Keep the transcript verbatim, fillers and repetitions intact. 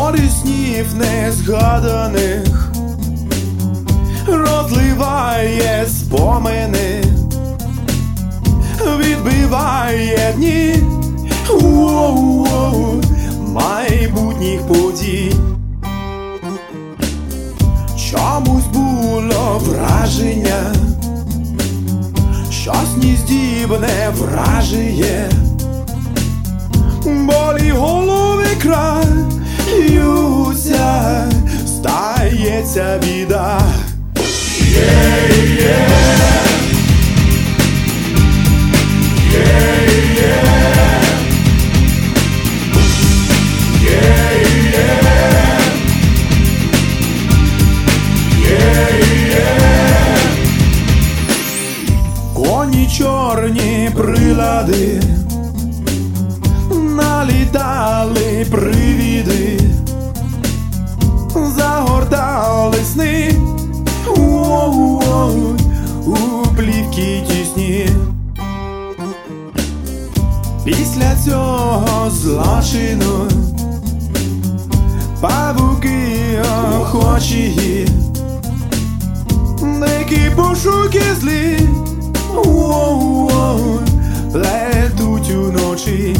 Море снів незгаданих розливає спомини, відбиває дні у-у-у, майбутніх подій. Чомусь було враження, щось нездібне вражає, болі голови краються, стається біда. Коні чорні прилади, налітали привіди, загортали сни у плівки тісні. Після цього злочину павуки охочі, дикі пошуки злі плетуть уночі.